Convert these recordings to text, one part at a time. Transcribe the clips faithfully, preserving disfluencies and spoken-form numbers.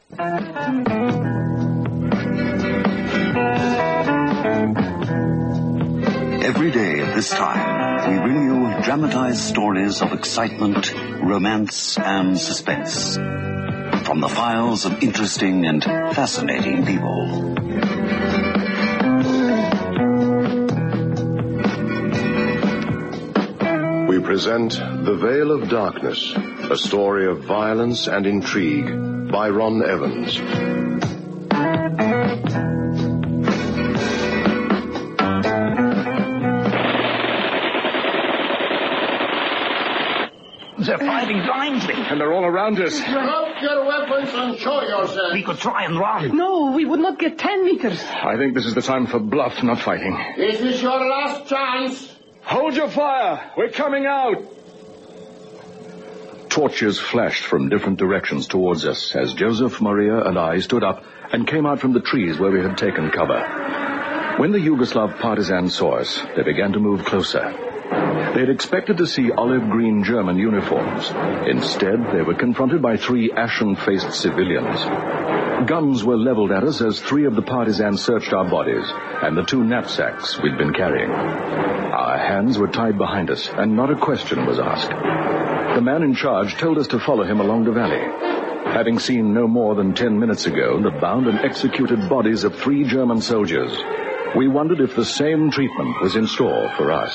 Every day at this time, we bring you dramatized stories of excitement, romance, and suspense from the files of interesting and fascinating people. We present The Veil of Darkness, a story of violence and intrigue by Ron Evans. They're fighting blindly. And they're all around us. Drop your weapons and show yourself. We could try and run. No, we would not get ten meters. I think this is the time for bluff, not fighting. This is your last chance. Hold your fire! We're coming out! Torches flashed from different directions towards us as Joseph, Maria, and I stood up and came out from the trees where we had taken cover. When the Yugoslav partisans saw us, they began to move closer. They had expected to see olive-green German uniforms. Instead, they were confronted by three ashen-faced civilians. Guns were leveled at us as three of the partisans searched our bodies and the two knapsacks we'd been carrying. Our hands were tied behind us, and not a question was asked. The man in charge told us to follow him along the valley. Having seen no more than ten minutes ago the bound and executed bodies of three German soldiers, we wondered if the same treatment was in store for us.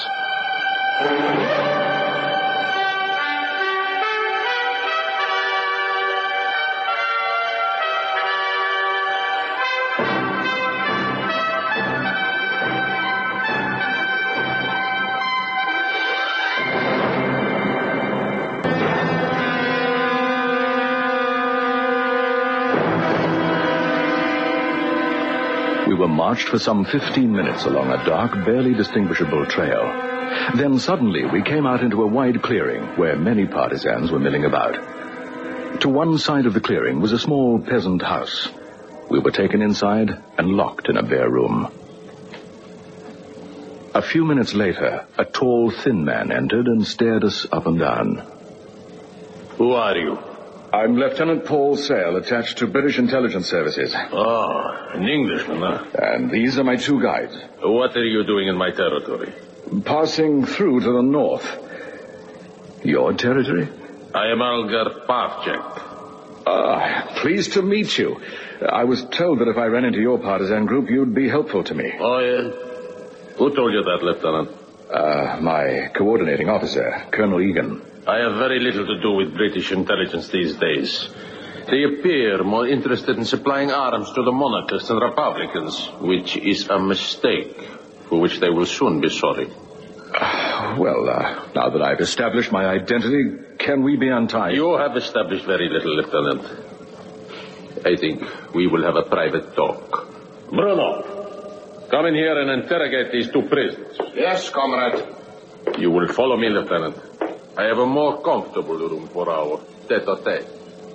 We were marched for some fifteen minutes along a dark, barely distinguishable trail. Then suddenly we came out into a wide clearing where many partisans were milling about. To one side of the clearing was a small peasant house. We were taken inside and locked in a bare room. A few minutes later, a tall, thin man entered and stared us up and down. Who are you? I'm Lieutenant Paul Sale, attached to British intelligence services. Oh, an Englishman, huh? And these are my two guides. What are you doing in my territory? Passing through to the north. Your territory? I am Algar Pavchek. Ah, pleased to meet you. I was told that if I ran into your partisan group, you'd be helpful to me. Oh, yeah? Who told you that, Lieutenant? Uh, my coordinating officer, Colonel Egan. I have very little to do with British intelligence these days. They appear more interested in supplying arms to the monarchists and Republicans, which is a mistake, for which they will soon be sorry. Uh, well, uh, now that I've established my identity, can we be untied? You have established very little, Lieutenant. I think we will have a private talk. Bruno, come in here and interrogate these two prisoners. Yes, comrade. You will follow me, Lieutenant. I have a more comfortable room for our tete-a-tete.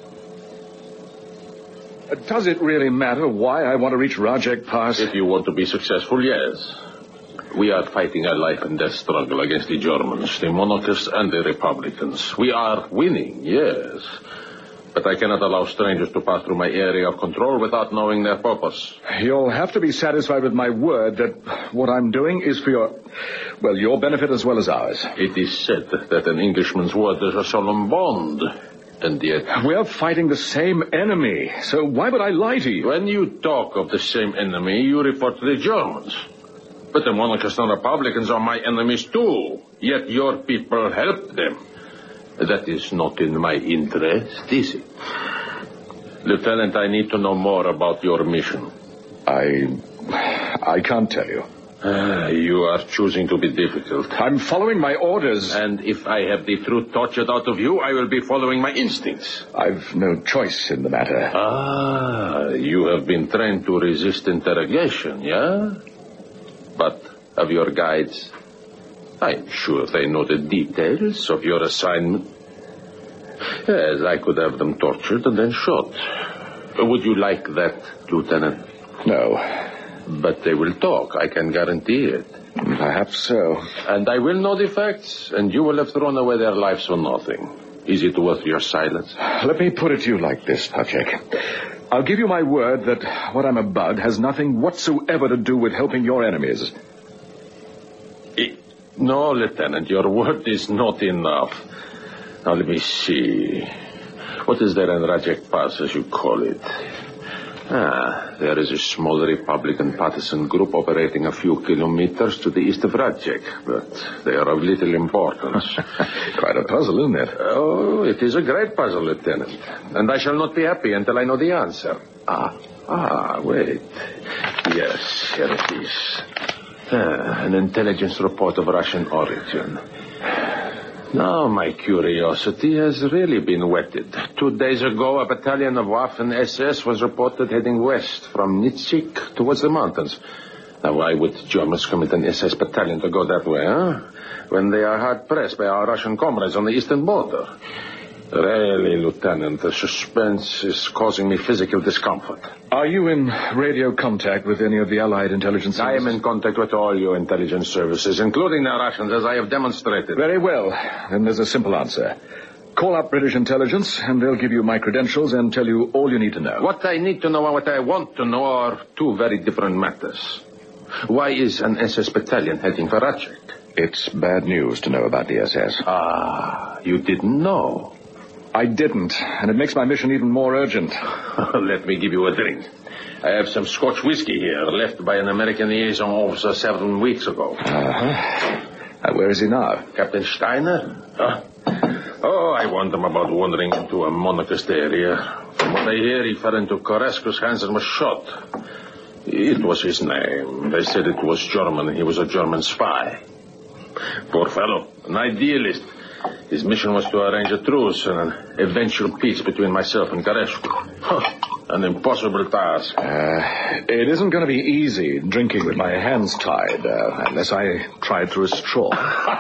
Uh, does it really matter why I want to reach Rajek Pass? If you want to be successful, yes. We are fighting a life and death struggle against the Germans, the monarchists, and the Republicans. We are winning, yes. But I cannot allow strangers to pass through my area of control without knowing their purpose. You'll have to be satisfied with my word that what I'm doing is for your, well, your benefit as well as ours. It is said that an Englishman's word is a solemn bond. And yet... We're fighting the same enemy, so why would I lie to you? When you talk of the same enemy, you refer to the Germans. But the monarchists and Republicans are my enemies too. Yet your people help them. That is not in my interest, is it? Lieutenant, I need to know more about your mission. I... I can't tell you. Uh, you are choosing to be difficult. I'm following my orders. And if I have the truth tortured out of you, I will be following my instincts. I've no choice in the matter. Ah, you have been trained to resist interrogation, yeah? But of your guides... I'm sure they know the details of your assignment. Yes, I could have them tortured and then shot. Would you like that, Lieutenant? No. But they will talk, I can guarantee it. Perhaps so. And I will know the facts, and you will have thrown away their lives for nothing. Is it worth your silence? Let me put it to you like this, Pavchek. I'll give you my word that what I'm about has nothing whatsoever to do with helping your enemies. No, Lieutenant, your word is not enough. Now, let me see. What is there in Rajek Pass, as you call it? Ah, there is a small Republican partisan group operating a few kilometers to the east of Rajek, but they are of little importance. Quite a puzzle, isn't it? Oh, it is a great puzzle, Lieutenant. And I shall not be happy until I know the answer. Ah, ah, wait. Yes, here it is. Ah, an intelligence report of Russian origin. Now my curiosity has really been whetted. Two days ago, a battalion of Waffen S S was reported heading west from Nitschik towards the mountains. Now, why would Germans commit an S S battalion to go that way, huh? When they are hard-pressed by our Russian comrades on the eastern border. Really, Lieutenant, the suspense is causing me physical discomfort. Are you in radio contact with any of the Allied intelligence services? I am in contact with all your intelligence services, including the Russians, as I have demonstrated. Very well. Then there's a simple answer. Call up British intelligence, and they'll give you my credentials and tell you all you need to know. What I need to know and what I want to know are two very different matters. Why is an S S battalion heading for Rajek? It's bad news to know about the S S. Ah, you didn't know. I didn't, and it makes my mission even more urgent. Let me give you a drink. I have some Scotch whiskey here, left by an American liaison officer seven weeks ago. Uh-huh. Uh, where is he now? Captain Steiner? Huh? Oh, I warned him about wandering into a monarchist area. From what I hear, he fell into Korescu's hands and was shot. It was his name. They said it was German. He was a German spy. Poor fellow, an idealist. His mission was to arrange a truce and an eventual peace between myself and Korescu. Huh, an impossible task. Uh, it isn't going to be easy drinking with my hands tied, uh, unless I try through a straw.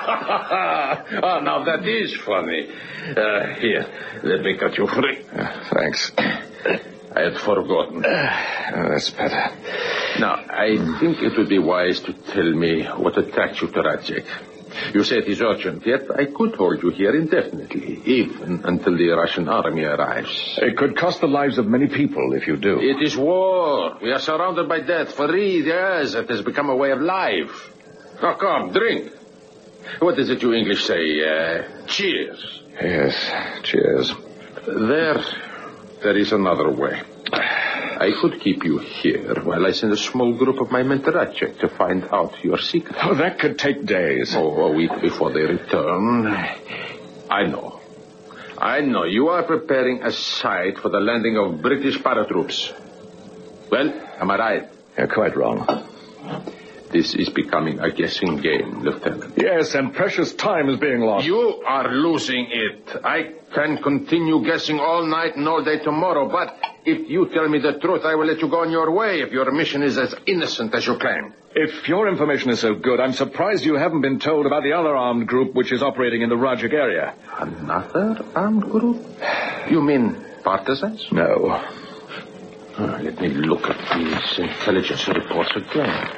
Oh, now that is funny. Uh, here, let me cut you free. Uh, thanks. I had forgotten. Uh, oh, that's better. Now, I think it would be wise to tell me what attracts you to Rajek. You say it is urgent, yet I could hold you here indefinitely, even until the Russian army arrives. It could cost the lives of many people if you do. It is war. We are surrounded by death for three years. It has become a way of life. Now, come, drink. What is it you English say? Uh, cheers. Yes, cheers. There, there is another way. I could keep you here while I send a small group of my men to Rajek to find out your secret. Oh, that could take days. Oh, a week before they return. I know. I know. You are preparing a site for the landing of British paratroops. Well, am I right? You're quite wrong. This is becoming a guessing game, Lieutenant. Yes, and precious time is being lost. You are losing it. I can continue guessing all night and all day tomorrow, but if you tell me the truth, I will let you go on your way if your mission is as innocent as you claim. If your information is so good, I'm surprised you haven't been told about the other armed group which is operating in the Rajek area. Another armed group? You mean partisans? No. Oh, let me look at these intelligence reports again.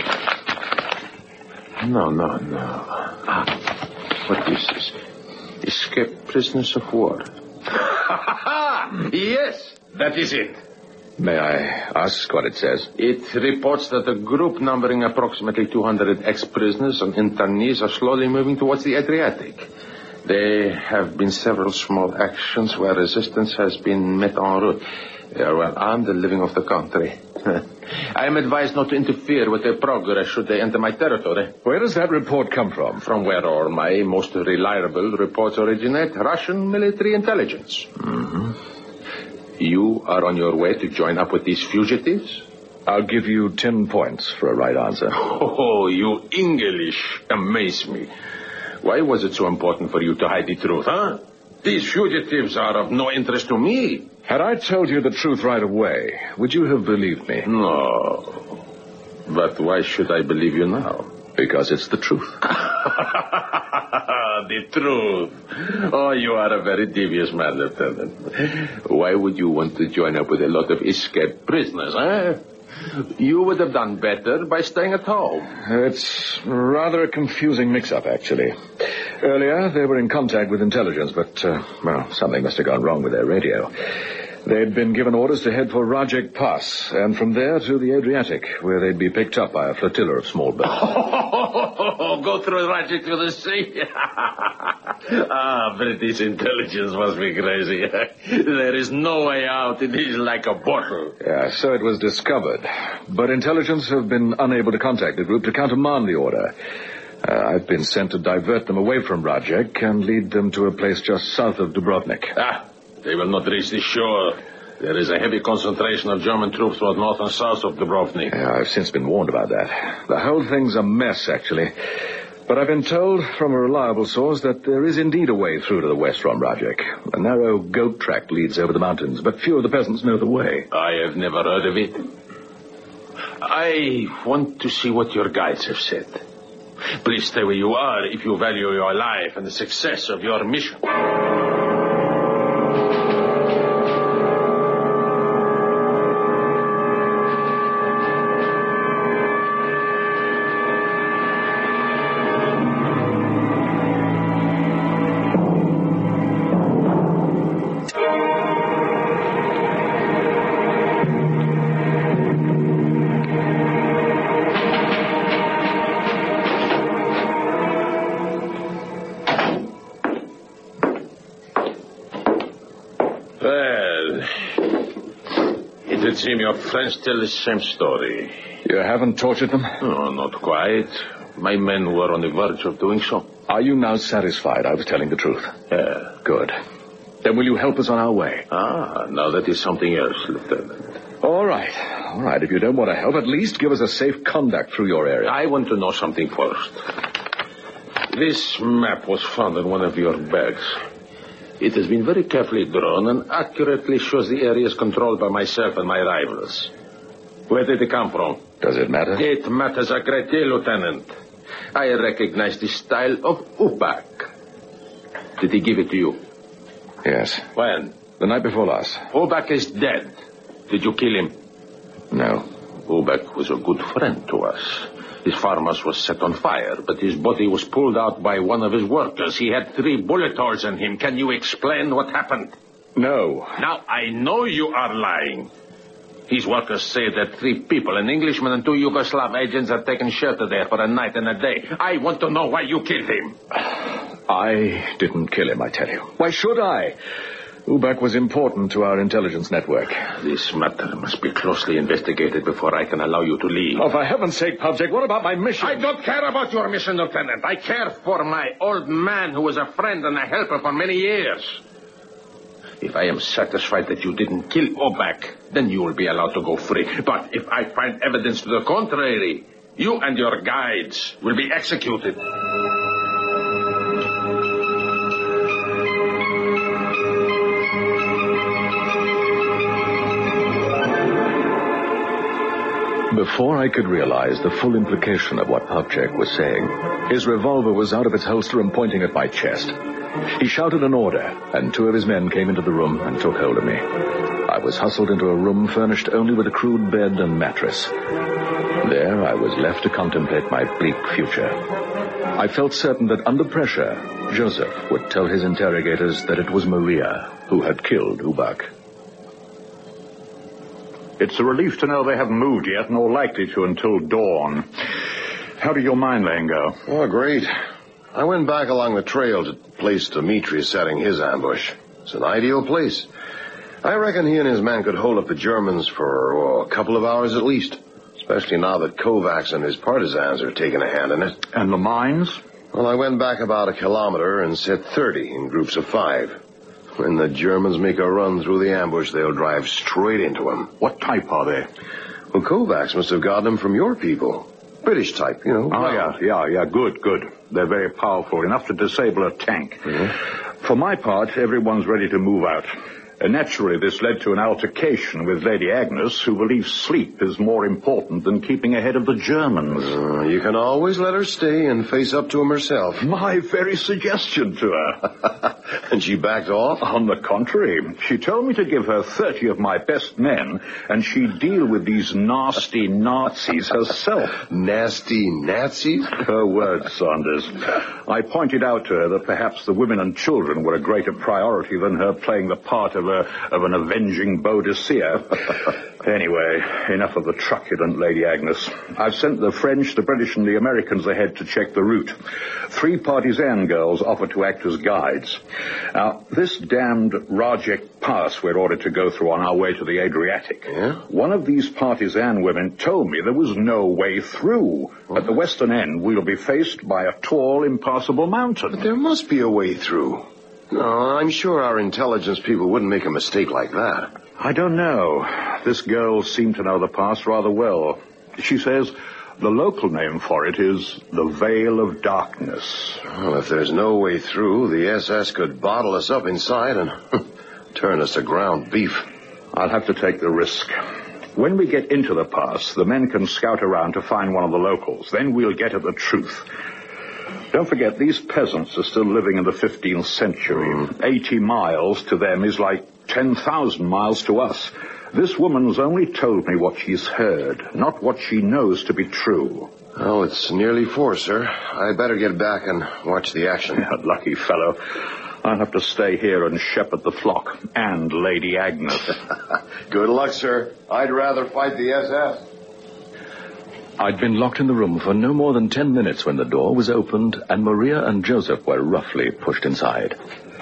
No, no, no. Ah, what is this? Escaped prisoners of war. Yes, that is it. May I ask what it says? It reports that a group numbering approximately two hundred ex-prisoners and internees are slowly moving towards the Adriatic. There have been several small actions where resistance has been met en route. They are well armed and living off the country. I am advised not to interfere with their progress should they enter my territory. Where does that report come from? From where all my most reliable reports originate, Russian military intelligence. Mm-hmm. You are on your way to join up with these fugitives? I'll give you ten points for a right answer. Oh, you English amaze me. Why was it so important for you to hide the truth, huh? These fugitives are of no interest to me. Had I told you the truth right away, would you have believed me? No. But why should I believe you now? Because it's the truth. The truth. Oh, you are a very devious man, Lieutenant. Why would you want to join up with a lot of escaped prisoners, eh? You would have done better by staying at home. It's rather a confusing mix-up, actually. Earlier, they were in contact with intelligence, but, uh, well, something must have gone wrong with their radio. They'd been given orders to head for Rajek Pass, and from there to the Adriatic, where they'd be picked up by a flotilla of small boats. Oh, go through Rajek to the sea? Ah, British intelligence must be crazy. There is no way out. It is like a bottle. Yeah, so it was discovered. But intelligence have been unable to contact the group to countermand the order. Uh, I've been sent to divert them away from Rajek and lead them to a place just south of Dubrovnik. Ah, they will not reach the shore. There is a heavy concentration of German troops both north and south of Dubrovnik. Yeah, I've since been warned about that. The whole thing's a mess, actually. But I've been told from a reliable source that there is indeed a way through to the west from Rajek. A narrow goat track leads over the mountains, but few of the peasants know the way. I have never heard of it. I want to see what your guides have said. Please stay where you are if you value your life and the success of your mission. It seems your friends tell the same story. You haven't tortured them? Oh, not quite. My men were on the verge of doing so. Are you now satisfied I was telling the truth? Yeah. Good. Then will you help us on our way? Ah, now that is something else, Lieutenant. All right. All right, if you don't want to help, at least give us a safe conduct through your area. I want to know something first. This map was found in one of your bags. It has been very carefully drawn and accurately shows the areas controlled by myself and my rivals. Where did it come from? Does it matter? It matters a great deal, Lieutenant. I recognize the style of Ubak. Did he give it to you? Yes. When? The night before last. Ubak is dead. Did you kill him? No. Ubak was a good friend to us. His farmhouse was set on fire, but his body was pulled out by one of his workers. He had three bullet holes in him. Can you explain what happened? No. Now, I know you are lying. His workers say that three people, an Englishman and two Yugoslav agents, have taken shelter there for a night and a day. I want to know why you killed him. I didn't kill him, I tell you. Why should I? Ubak was important to our intelligence network. This matter must be closely investigated before I can allow you to leave. Oh, for heaven's sake, Pavcek, what about my mission? I don't care about your mission, Lieutenant. I care for my old man who was a friend and a helper for many years. If I am satisfied that you didn't kill Ubak, then you will be allowed to go free. But if I find evidence to the contrary, you and your guides will be executed. Before I could realize the full implication of what Pavcek was saying, his revolver was out of its holster and pointing at my chest. He shouted an order, and two of his men came into the room and took hold of me. I was hustled into a room furnished only with a crude bed and mattress. There I was left to contemplate my bleak future. I felt certain that under pressure, Joseph would tell his interrogators that it was Maria who had killed Ubak. It's a relief to know they haven't moved yet, nor likely to until dawn. How did your mine laying go? Oh, great. I went back along the trail to the place Dmitri is setting his ambush. It's an ideal place. I reckon he and his men could hold up the Germans for oh, a couple of hours at least, especially now that Kovacs and his partisans are taking a hand in it. And the mines? Well, I went back about a kilometer and set thirty in groups of five. When the Germans make a run through the ambush, they'll drive straight into them. What type are they? Well, Kovacs must have got them from your people. British type, you know. Oh, yeah, yeah, yeah, good, good. They're very powerful, enough to disable a tank. Mm-hmm. For my part, everyone's ready to move out. And naturally, this led to an altercation with Lady Agnes, who believes sleep is more important than keeping ahead of the Germans. Uh, you can always let her stay and face up to them herself. My very suggestion to her. And she backed off? On the contrary, she told me to give her thirty of my best men, and she'd deal with these nasty Nazis herself. Nasty Nazis? Her words, Saunders. I pointed out to her that perhaps the women and children were a greater priority than her playing the part of a of an avenging Boadicea. Anyway, enough of the truculent Lady Agnes. I've sent the French, the British, and the Americans ahead to check the route. Three partisan girls offered to act as guides. Now, this damned Rajek Pass we're ordered to go through on our way to the Adriatic. Yeah? One of these partisan women told me there was no way through. At the western end, we'll be faced by a tall, impassable mountain. But there must be a way through. No, I'm sure our intelligence people wouldn't make a mistake like that. I don't know. This girl seemed to know the pass rather well. She says the local name for it is the Veil of Darkness. Well, if there's no way through, the S S could bottle us up inside and turn us to ground beef. I'll have to take the risk. When we get into the pass, the men can scout around to find one of the locals. Then we'll get at the truth. Don't forget, these peasants are still living in the fifteenth century. Mm. Eighty miles to them is like ten thousand miles to us. This woman's only told me what she's heard, not what she knows to be true. Oh, it's nearly four, sir. I better get back and watch the action. Yeah, lucky fellow. I'll have to stay here and shepherd the flock and Lady Agnes. Good luck, sir. I'd rather fight the S S. I'd been locked in the room for no more than ten minutes when the door was opened and Maria and Joseph were roughly pushed inside.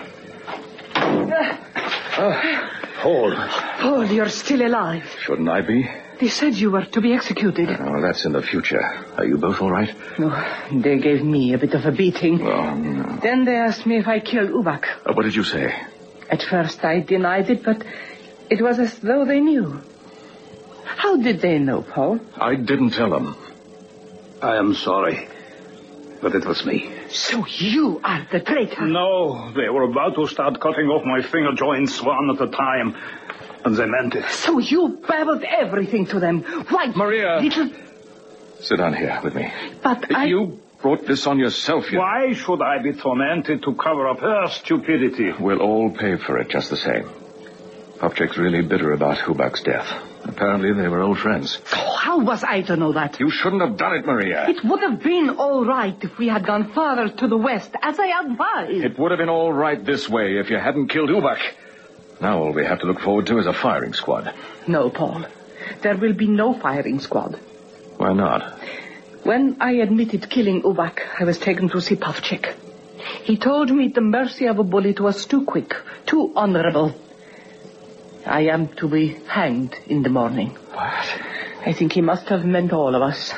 Uh, Paul. Paul, you're still alive. Shouldn't I be? They said you were to be executed. Oh, that's in the future. Are you both all right? No, they gave me a bit of a beating. Oh, no. Then they asked me if I killed Ubak. Uh, what did you say? At first I denied it, but it was as though they knew. How did they know, Paul? I didn't tell them. I am sorry, but it was me. So you are the traitor? No, they were about to start cutting off my finger joints one at a time, and they meant it. So you babbled everything to them. Why, Maria! Little... Sit down here with me. But I... You brought this on yourself. You... Why should I be tormented to cover up her stupidity? We'll all pay for it just the same. Popchek's really bitter about Hubak's death. Apparently they were old friends. Oh, how was I to know that? You shouldn't have done it, Maria. It would have been all right if we had gone farther to the west, as I advised. It would have been all right this way if you hadn't killed Ubak. Now all we have to look forward to is a firing squad. No, Paul. There will be no firing squad. Why not? When I admitted killing Ubak, I was taken to see Popchek. He told me the mercy of a bullet was too quick, too honorable. I am to be hanged in the morning. What? I think he must have meant all of us.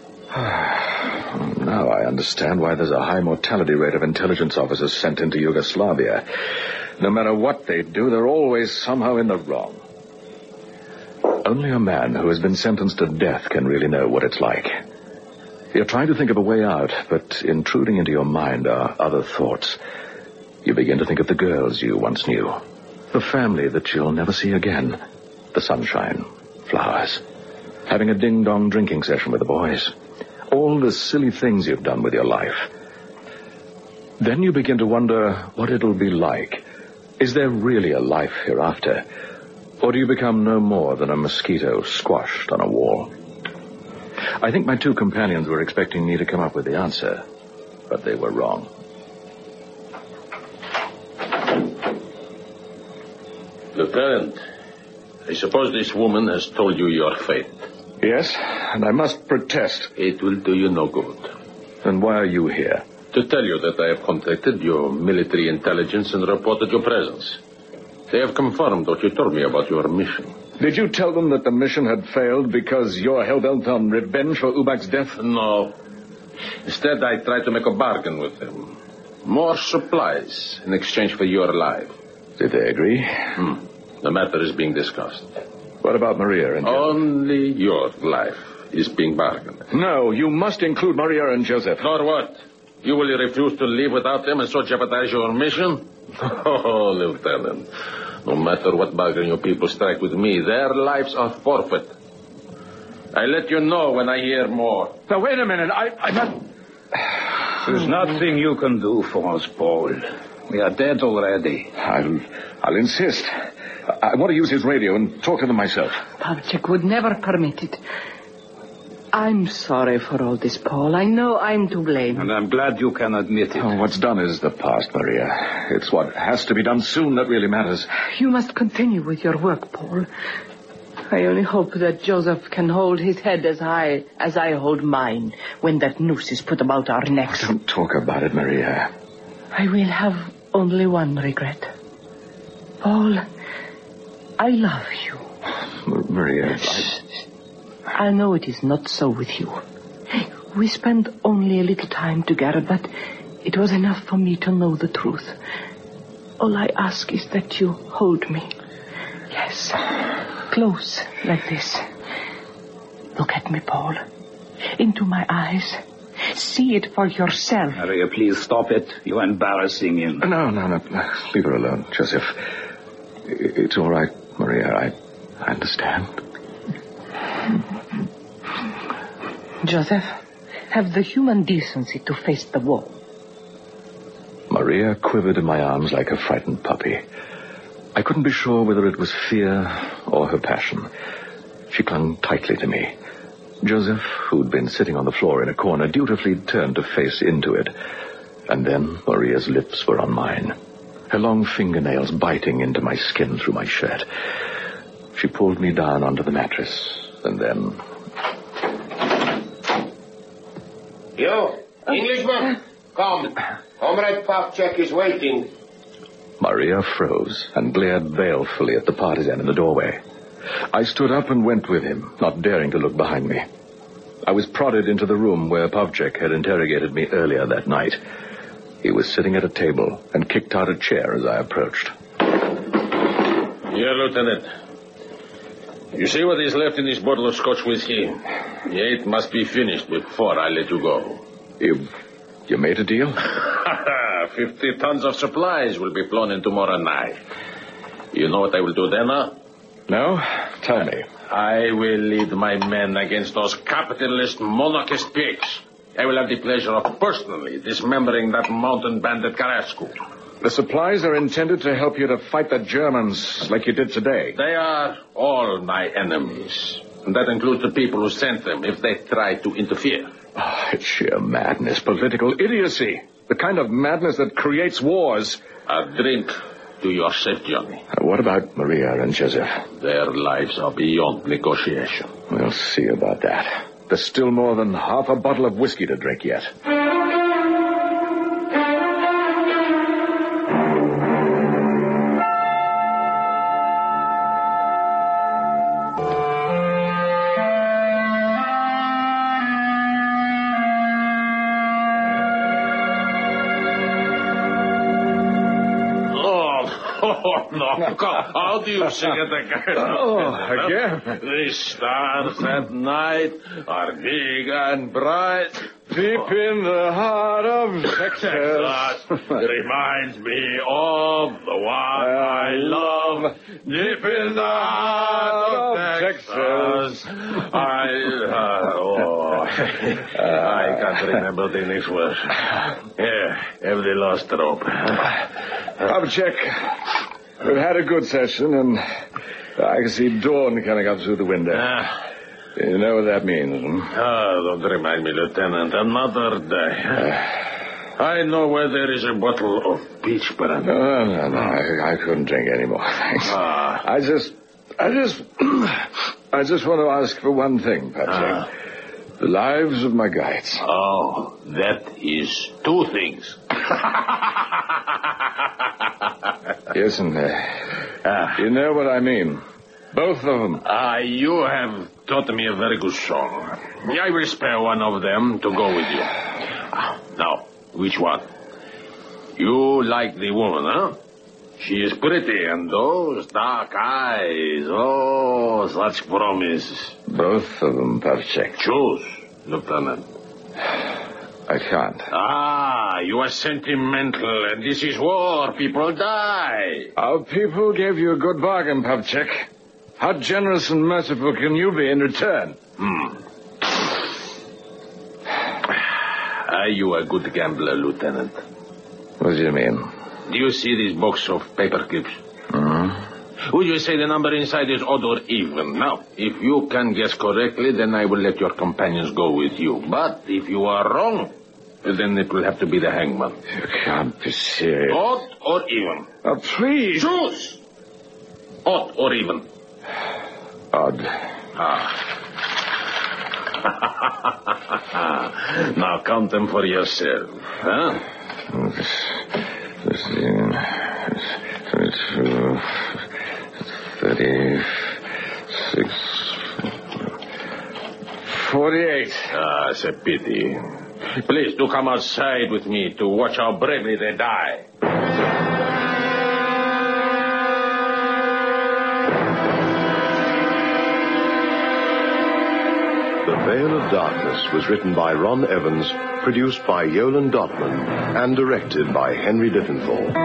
Now I understand why there's a high mortality rate of intelligence officers sent into Yugoslavia. No matter what they do, they're always somehow in the wrong. Only a man who has been sentenced to death can really know what it's like. You're trying to think of a way out, but intruding into your mind are other thoughts. You begin to think of the girls you once knew. The family that you'll never see again. The sunshine, flowers, having a ding-dong drinking session with the boys. All the silly things you've done with your life. Then you begin to wonder what it'll be like. Is there really a life hereafter? Or do you become no more than a mosquito squashed on a wall? I think my two companions were expecting me to come up with the answer, but they were wrong. Lieutenant, I suppose this woman has told you your fate. Yes, and I must protest. It will do you no good. Then why are you here? To tell you that I have contacted your military intelligence and reported your presence. They have confirmed what you told me about your mission. Did you tell them that the mission had failed because you're hell-bent on revenge for Ubak's death? No. Instead, I tried to make a bargain with them. More supplies in exchange for your life. Did they agree? Hmm. The matter is being discussed. What about Maria and Joseph? Only your life is being bargained. No, you must include Maria and Joseph. Or what? You will refuse to leave without them and so jeopardize your mission? Oh, Lieutenant. No matter what bargain your people strike with me, their lives are forfeit. I let you know when I hear more. Now, wait a minute. I, I'm not... There's nothing you can do for us, Paul. We are dead already. I'll, I'll insist. I, I want to use his radio and talk to them myself. Pavchik would never permit it. I'm sorry for all this, Paul. I know I'm to blame. And I'm glad you can admit it. Oh, what's done is the past, Maria. It's what has to be done soon that really matters. You must continue with your work, Paul. I only hope that Joseph can hold his head as high as I hold mine when that noose is put about our necks. Don't talk about it, Maria. I will have only one regret. Paul, I love you. M- Maria, I... I know it is not so with you. We spent only a little time together, but it was enough for me to know the truth. All I ask is that you hold me. Yes, close like this. Look at me, Paul. Into my eyes. See it for yourself. Maria, please stop it. You're embarrassing him. No, no, no. Leave her alone, Joseph. It's all right, Maria. I, I understand. Joseph, have the human decency to face the wall. Maria quivered in my arms like a frightened puppy. I couldn't be sure whether it was fear or her passion. She clung tightly to me. Joseph, who'd been sitting on the floor in a corner, dutifully turned to face into it. And then Maria's lips were on mine, her long fingernails biting into my skin through my shirt. She pulled me down onto the mattress, and then... You, Englishman, come. Comrade Pavchik is waiting. Maria froze and glared balefully at the partisan in the doorway. I stood up and went with him, not daring to look behind me. I was prodded into the room where Pavchik had interrogated me earlier that night. He was sitting at a table and kicked out a chair as I approached. Here, Lieutenant. You see what is left in this bottle of Scotch whiskey? It must be finished before I let you go. You... you made a deal? Fifty tons of supplies will be flown in tomorrow night. You know what I will do then, huh? No? Tell me. I will lead my men against those capitalist monarchist pigs. I will have the pleasure of personally dismembering that mountain bandit Carrasco. The supplies are intended to help you to fight the Germans like you did today. They are all my enemies. And that includes the people who sent them if they try to interfere. Oh, it's sheer madness, political idiocy. The kind of madness that creates wars. A drink to your safe journey. Uh, what about Maria and Joseph? Their lives are beyond negotiation. We'll see about that. There's still more than half a bottle of whiskey to drink yet. Oh, no. How do you sing it again? Oh, again? The stars at night are big and bright. Deep in the heart of Texas. Texas reminds me of the one I love. Deep in the heart of Texas. I, uh, oh, I can't remember the next word. Here, have the last drop. Pavchik, we've had a good session, and I can see dawn coming up through the window. Uh, You know what that means, hmm? Oh, don't remind me, Lieutenant. Another day. Uh, I know where there is a bottle of peach brandy. No, no, no. I, I couldn't drink any more, thanks. Ah. I just... I just... I just want to ask for one thing, Pavchik. Ah. The lives of my guides. Oh, that is two things. Yes, and uh, Ah. you know what I mean. Both of them. Ah, you have taught me a very good song. I will spare one of them to go with you. Ah, now, which one? You like the woman, huh? She is pretty, and those dark eyes, oh, such promise. Both of them, Pavchik. Choose, Lieutenant. I can't. Ah, you are sentimental, and this is war. People die. Our people gave you a good bargain, Pavchik. How generous and merciful can you be in return? Hmm. Are you a good gambler, Lieutenant? What do you mean? do you see this box of paper clips? Hmm? Would you say the number inside is odd or even? Now, if you can guess correctly, then I will let your companions go with you. But if you are wrong, then it will have to be the hangman. You can't be serious. Odd or even? Oh, please. Choose! Odd or even? Odd. Ah. Now count them for yourself, huh? Fifteen, twenty-two, thirty-six, forty-eight. Ah, it's a pity. Please do come outside with me to watch how bravely they die. The Veil of Darkness was written by Ron Evans, produced by Yolan Dotman, and directed by Henry Dittenfall.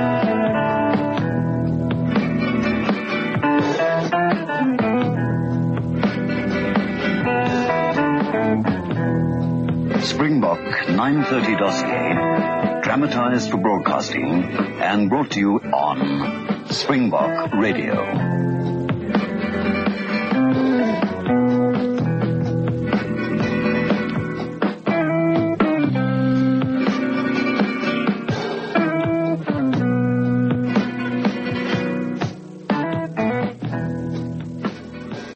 Springbok nine thirty dossier, dramatized for broadcasting and brought to you on Springbok Radio.